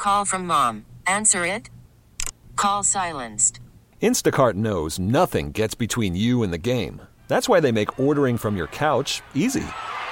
Call from mom. Answer it. Call silenced. Instacart knows nothing gets between you and the game. That's why they make ordering from your couch easy.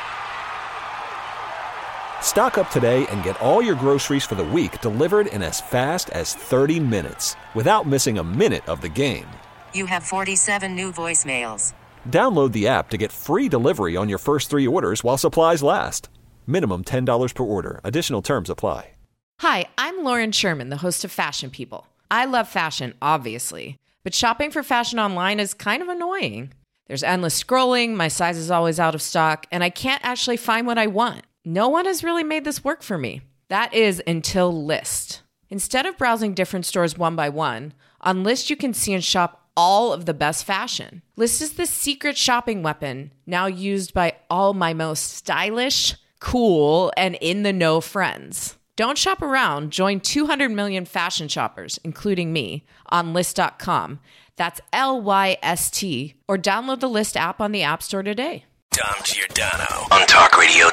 Stock up today and get all your groceries for the week delivered in as fast as 30 minutes without missing a minute of the game. You have 47 new voicemails. Download the app to get free delivery on your first 3 orders while supplies last. Minimum $10 per order. Additional terms apply. Hi, I'm Lauren Sherman, the host of Fashion People. I love fashion, obviously, but shopping for fashion online is kind of annoying. There's endless scrolling, my size is always out of stock, and I can't actually find what I want. No one has really made this work for me. That is until Lyst. Instead of browsing different stores one by one, on Lyst you can see and shop all of the best fashion. Lyst is the secret shopping weapon now used by all my most stylish, cool, and in-the-know friends. Don't shop around. Join 200 million fashion shoppers, including me, on Lyst.com. That's Lyst, or download the Lyst app on the App Store today. Dom Giordano on Talk Radio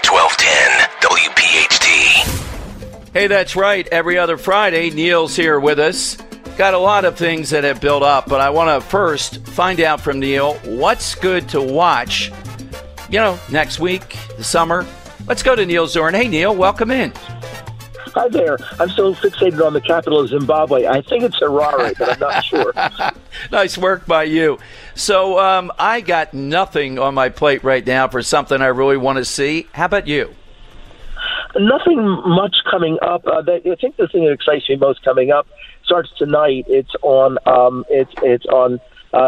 1210 WPHT. Hey, that's right. Every other Friday, Neil's here with us. Got a lot of things that have built up, but I want to first find out from Neil what's good to watch, next week, the summer. Let's go to Neil Zorin. Hey, Neil, welcome in. Hi there. I'm so fixated on the capital of Zimbabwe. I think it's Harare, but I'm not sure. Nice work by you. So I got nothing on my plate right now for something I really want to see. How about you? Nothing much coming up. I think the thing that excites me most coming up starts tonight. It's on. It's on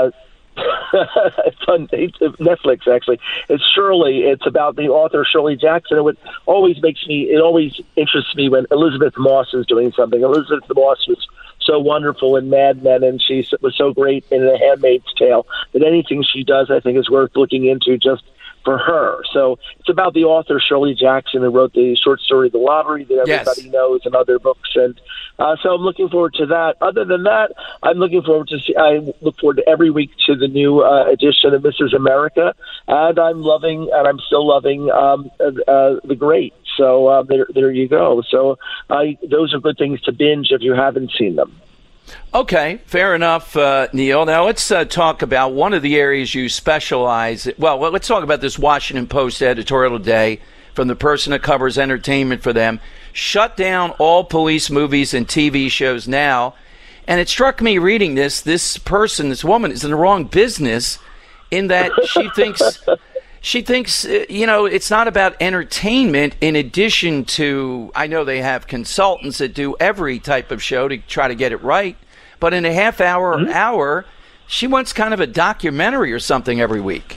Netflix, actually. It's Shirley. It's about the author Shirley Jackson. It always interests me when Elizabeth Moss is doing something. Elizabeth Moss was so wonderful in Mad Men, and she was so great in The Handmaid's Tale, that anything she does, I think, is worth looking into just for her. So it's about the author Shirley Jackson, who wrote the short story The Lottery that everybody knows, and other books. And so I'm looking forward to that. Other than that, I look forward to every week to the new edition of Mrs. America, and I'm still loving The Great. So there you go. So those are good things to binge if you haven't seen them. Okay, fair enough, Neil. Now let's talk about one of the areas you specialize. Well, let's talk about this Washington Post editorial today from the person that covers entertainment for them. Shut down all police movies and TV shows now. And it struck me reading this woman is in the wrong business in that she thinks, it's not about entertainment. In addition to, I know they have consultants that do every type of show to try to get it right. But in a half hour or hour, she wants kind of a documentary or something every week.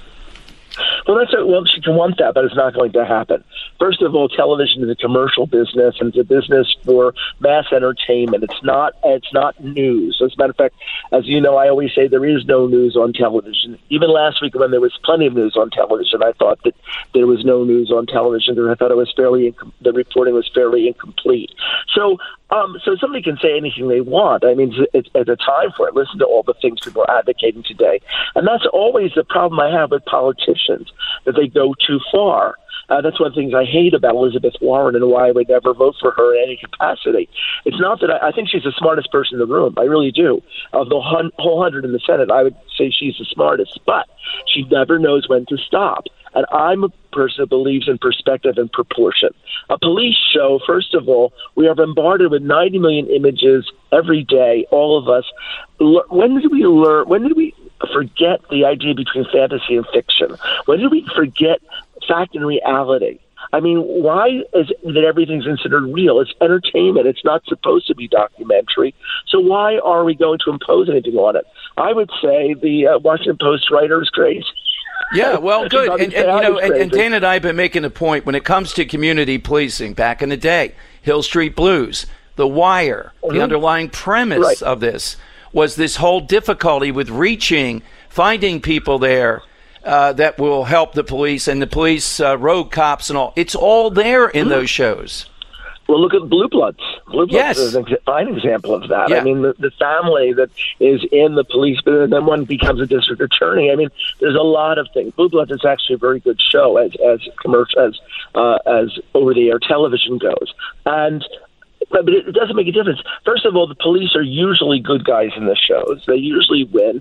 Well, she can want that, but it's not going to happen. First of all, television is a commercial business, and it's a business for mass entertainment. It's not news. As a matter of fact, as you know, I always say there is no news on television. Even last week, when there was plenty of news on television, I thought that there was no news on television. I thought the reporting was fairly incomplete. So somebody can say anything they want. I mean, it's a time for it. Listen to all the things people are advocating today. And that's always the problem I have with politicians, that they go too far. That's one of the things I hate about Elizabeth Warren and why I would never vote for her in any capacity. It's not that I think she's the smartest person in the room. I really do. Of the whole 100 in the Senate, I would say she's the smartest. But she never knows when to stop. And I'm a person who believes in perspective and proportion. A police show, first of all, we are bombarded with 90 million images every day, all of us. When did we forget the idea between fantasy and fiction? When did we forget fact and reality? I mean, why is it that everything's considered real? It's entertainment. It's not supposed to be documentary. So why are we going to impose anything on it? I would say the Washington Post writer is crazy. Yeah, well, good. And Dan and I have been making a point when it comes to community policing back in the day. Hill Street Blues, The Wire, the underlying premise of this was this whole difficulty with finding people there that will help the police, and the police, rogue cops and all. It's all there in those shows. Well, look at Blue Bloods. Blue Bloods is a fine example of that. Yeah. I mean, the family that is in the police, but then one becomes a district attorney. I mean, there's a lot of things. Blue Bloods is actually a very good show as commercial as over-the-air television goes. And But it doesn't make a difference. First of all, the police are usually good guys in the shows. They usually win.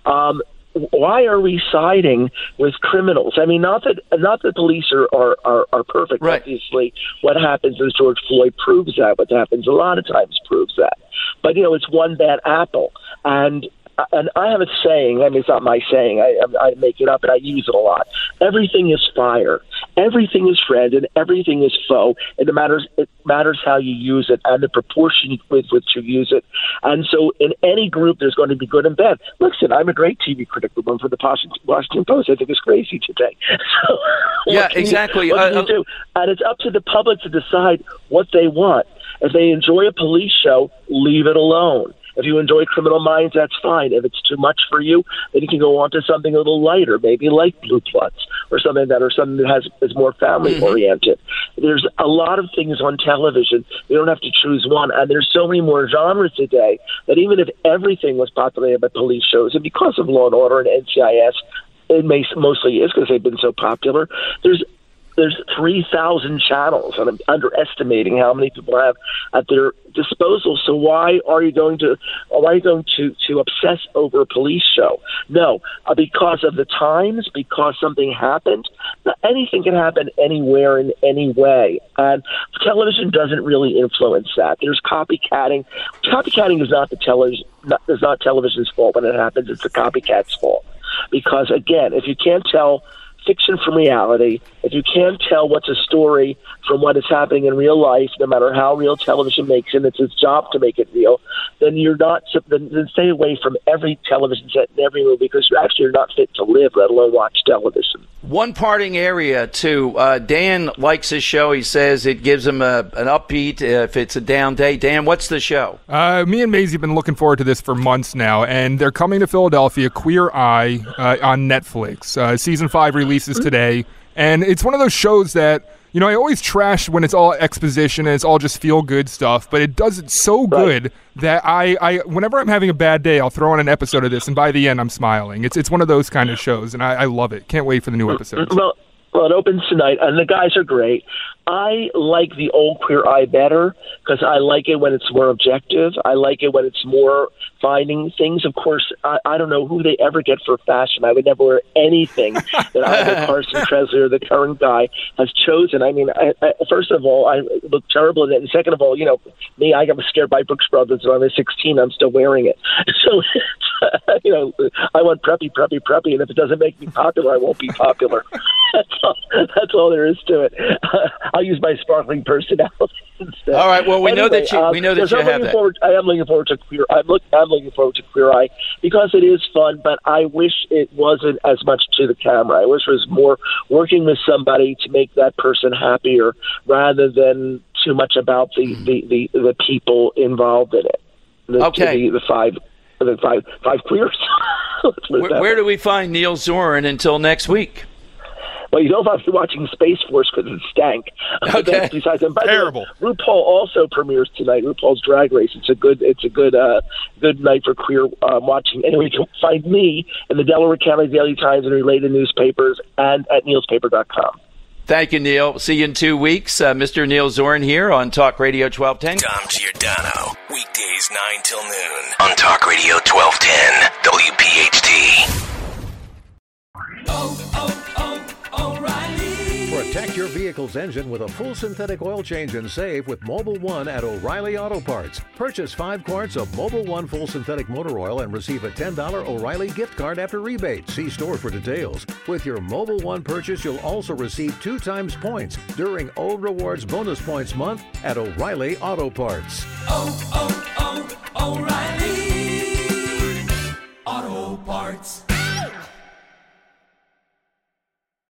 Why are we siding with criminals? I mean, not that police are perfect. Right. Obviously, what happens is George Floyd proves that. What happens a lot of times proves that. But, it's one bad apple. And I have a saying. I mean, it's not my saying. I make it up, and I use it a lot. Everything is fire. Everything is friend, and everything is foe. And it matters how you use it and the proportion with which you use it. And so, in any group, there's going to be good and bad. Listen, I'm a great TV critic, the one for the Washington Post. I think it's crazy today. So, yeah, exactly. What can you do? And it's up to the public to decide what they want. If they enjoy a police show, leave it alone. If you enjoy Criminal Minds, that's fine. If it's too much for you, then you can go on to something a little lighter, maybe like Blue Bloods or something that is more family oriented. There's a lot of things on television. You don't have to choose one, and there's so many more genres today that even if everything was populated by police shows, and because of Law and Order and NCIS, it mostly is because they've been so popular. There's 3,000 channels, and I'm underestimating how many people have at their disposal. So why are you going to obsess over a police show? No, because of the times, because something happened. Anything can happen anywhere in any way, and television doesn't really influence that. There's copycatting. Copycatting is not television's fault when it happens. It's the copycat's fault, because again, if you can't tell fiction from reality, if you can't tell what's a story from what is happening in real life, no matter how real television makes it, it's its job to make it real, then then stay away from every television set and every movie, because you're not fit to live, let alone watch television. One parting area, too. Dan likes his show. He says it gives him an upbeat if it's a down day. Dan, what's the show? Me and Maisie have been looking forward to this for months now, and they're coming to Philadelphia, Queer Eye, on Netflix. Season 5 releases today, and it's one of those shows that, I always trash when it's all exposition and it's all just feel-good stuff, but it does it so good that I whenever I'm having a bad day, I'll throw on an episode of this, and by the end, I'm smiling. It's one of those kind of shows, and I love it. Can't wait for the new episodes. Well, it opens tonight, and the guys are great. I like the old Queer Eye better because I like it when it's more objective. I like it when it's more finding things. Of course, I don't know who they ever get for fashion. I would never wear anything that either Carson Kressley or the current guy has chosen. I mean, first of all, I look terrible in it. And second of all, me, I got scared by Brooks Brothers when I was 16. I'm still wearing it. So, I want preppy. And if it doesn't make me popular, I won't be popular. That's all there is to it. I'll use my sparkling personality instead. All right. Well, we know that you have that. I am looking forward to Queer. I'm looking forward to Queer Eye because it is fun. But I wish it wasn't as much to the camera. I wish it was more working with somebody to make that person happier rather than too much about the people involved in it. The five queers. Where do we find Neil Zorin until next week? Well, you don't have to be watching Space Force because it stank. Okay. Besides them, terrible. RuPaul also premieres tonight. RuPaul's Drag Race. It's a good night for queer watching. Anyway, you can find me in the Delaware County Daily Times and related newspapers and at neilspaper.com. Thank you, Neil. See you in 2 weeks. Mr. Neil Zorin here on Talk Radio 1210. Tom Giordano, weekdays 9 till noon on Talk Radio 1210, WPHT. Protect your vehicle's engine with a full synthetic oil change and save with Mobil 1 at O'Reilly Auto Parts. Purchase 5 quarts of Mobil 1 full synthetic motor oil and receive a $10 O'Reilly gift card after rebate. See store for details. With your Mobil 1 purchase, you'll also receive 2 times points during O Rewards Bonus Points Month at O'Reilly Auto Parts. O'Reilly Auto Parts.